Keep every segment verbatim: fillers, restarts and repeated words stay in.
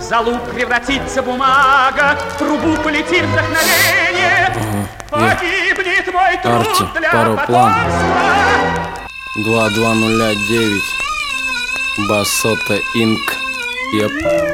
В золу превратится бумага, в трубу полетит вдохновение. Ага, погибнет мой труд Арти, для пароплан. потомства. два два ноль девять Басота Инк. Еп.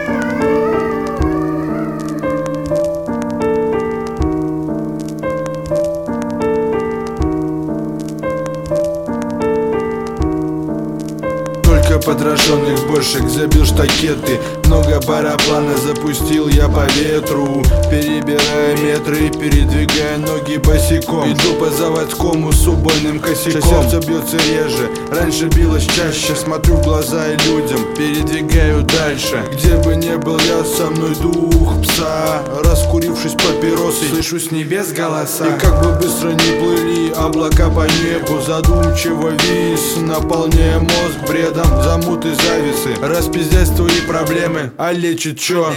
Подраженных бошек забил штакеты. Много параплана запустил я по ветру, перебирая метры, передвигая ноги босиком. Иду по заводскому с убойным косяком. Сердце бьется реже, раньше билось чаще. Смотрю в глаза и людям, передвигаю дальше. Где бы ни был я, со мной дух пса. Раскурившись папиросой, слышу с небес голоса. И как бы быстро ни плыли облака по небу, задумчиво вис, наполняя мозг бредом. Замуты, зависы, распиздять твои проблемы, а лечит чё?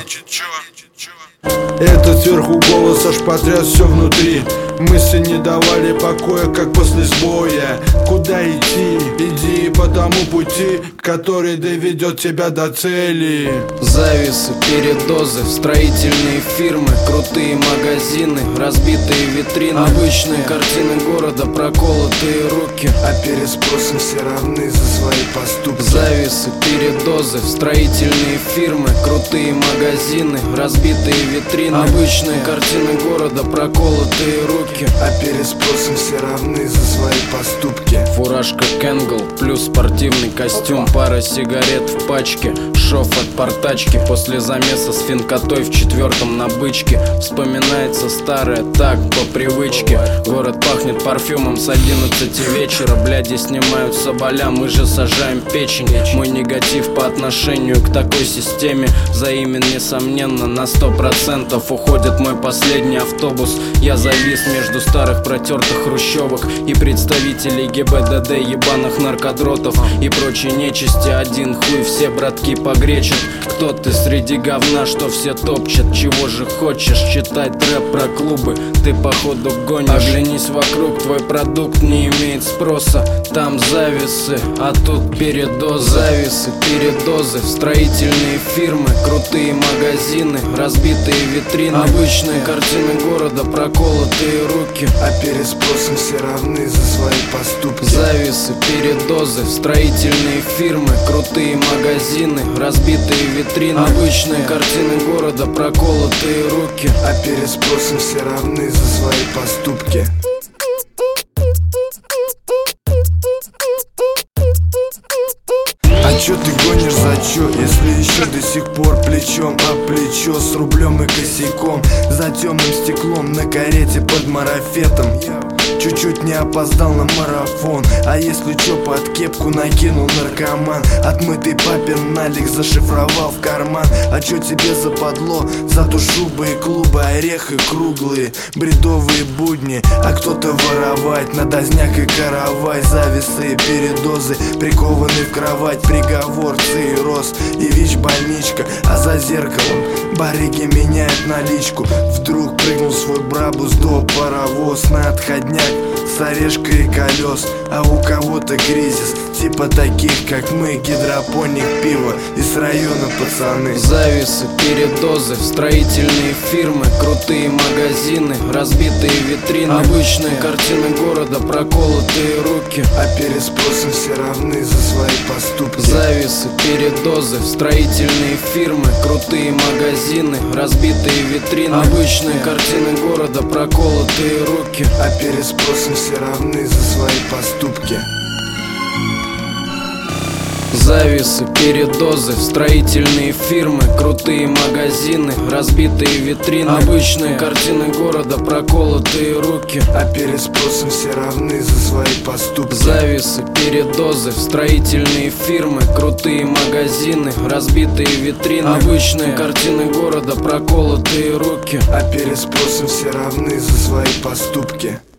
Этот сверху голос аж потряс все внутри. Мысли не давали покоя, как после сбоя. Куда идти? Иди по тому пути, который доведет тебя до цели. Зависы, передозы, строительные фирмы, крутые магазины, разбитые витрины, обычные картины города, проколотые руки, а перед спросом все равны за свои поступки. Зависы, передозы, строительные фирмы, крутые магазины, разбитые витрины, обычные картины города, проколотые руки, а перед спросом все равны за свои поступки. Фуражка Кенгл плюс спортивный костюм, пара сигарет в пачке, шов от портачки. После замеса с финкотой в четвертом на бычке вспоминается старое так, по привычке. Город пахнет парфюмом с одиннадцати вечера. Бляди снимают соболя, мы же сажаем печень. Мой негатив по отношению к такой системе взаимен, несомненно, на сто процентов. Уходит мой последний автобус. Я завис между старых протертых хрущевок и представителей ГИБДД, ебаных наркодротов и прочей нечисти. Один хуй все братки погречат. Кто ты среди говна, что все топчат? Чего же хочешь? Читать рэп про клубы ты походу гонишь. Оглянись вокруг, твой продукт не имеет спроса. Там зависы, а тут передозы. Зависы, передозы, строительные фирмы, крутые магазины, разбитые витрины, обычные картины города, проколотые руки, а перед спросом все равны за свои поступки. Зависы, передозы, строительные фирмы, крутые магазины, разбитые витрины, обычные картины города, проколотые руки, а перед спросом все равны за свои поступки. А чё ты гонишь, за чё? Если еще до сих пор плечом об плечо, с рублем и косяком, за темным стеклом на карете под марафетом. Чуть-чуть не опоздал на марафон, а если чё, под кепку накинул наркоман. Отмытый папин налик зашифровал в карман. А чё тебе западло? Зато шубы и клубы, орехи круглые, бредовые будни, а кто-то воровать, надозняк и каравай. Зависы и передозы, прикованы в кровать, приговор, цирроз и ВИЧ-больничка. А за зеркалом барыги меняют наличку. Вдруг прыгнул свой брабус до паровоз на отходняк с орешкой и колес. А у кого-то кризис, типа таких, как мы, гидропоник, пиво из района пацаны. Зависы, передозы, строительные фирмы, крутые магазины, разбитые витрины, обычные картины города, проколотые руки, а перед спросом все равны за свои поступки. Зависы, передозы, строительные фирмы, крутые магазины, разбитые витрины, обычные картины города, проколотые руки, а перед спросом все равны за свои поступки. Зависы, передозы, строительные фирмы, крутые магазины, разбитые витрины, обычные картины города, проколотые руки, а перед спросом все равны за свои поступки. Зависы, передозы, строительные фирмы, крутые магазины, разбитые витрины, обычные картины города, проколотые руки, а перед спросом все равны за свои поступки.